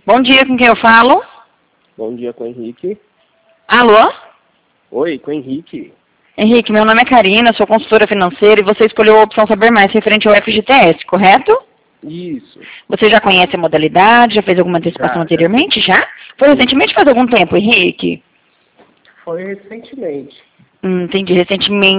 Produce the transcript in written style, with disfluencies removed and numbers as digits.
Bom dia, com quem eu falo? Bom dia, com o Henrique. Alô? Oi, com o Henrique. Henrique, meu nome é Karina, sou consultora financeira e você escolheu a opção Saber Mais referente ao FGTS, correto? Isso. Você já conhece a modalidade? Já fez alguma antecipação anteriormente? Já? Foi recentemente, faz algum tempo, Henrique? Foi recentemente. Entendi, recentemente.